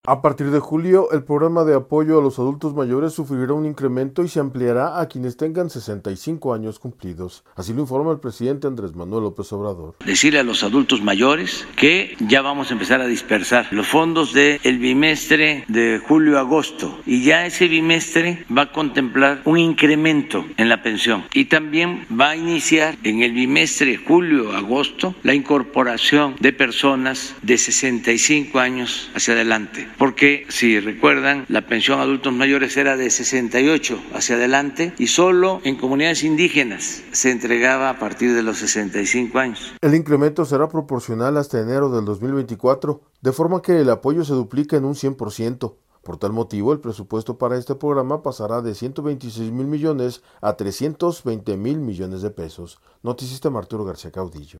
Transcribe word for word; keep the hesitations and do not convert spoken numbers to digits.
A partir de julio, el programa de apoyo a los adultos mayores sufrirá un incremento y se ampliará a quienes tengan sesenta y cinco años cumplidos. Así lo informa el presidente Andrés Manuel López Obrador. Decirle a los adultos mayores que ya vamos a empezar a dispersar los fondos del bimestre de julio-agosto y ya ese bimestre va a contemplar un incremento en la pensión y también va a iniciar en el bimestre julio-agosto la incorporación de personas de sesenta y cinco años hacia adelante. Porque si recuerdan, la pensión a adultos mayores era de sesenta y ocho hacia adelante y solo en comunidades indígenas se entregaba a partir de los sesenta y cinco años. El incremento será proporcional hasta enero del dos mil veinticuatro, de forma que el apoyo se duplica en un cien por ciento. Por tal motivo, el presupuesto para este programa pasará de ciento veintiséis mil millones a trescientos veinte mil millones de pesos. Noticista Arturo García Caudillo.